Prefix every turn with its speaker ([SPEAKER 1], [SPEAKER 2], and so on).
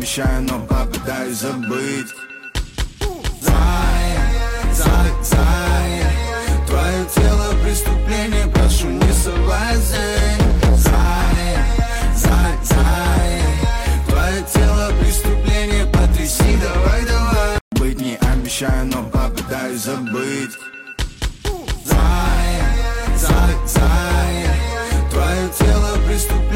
[SPEAKER 1] обещаю, но попытаюсь забыть. Зая, твое тело преступление, прошу не соблазняй. Зая, твое тело преступление, потряси, давай. Быть не обещаю, но попытаюсь забыть. Зая, твое тело преступление.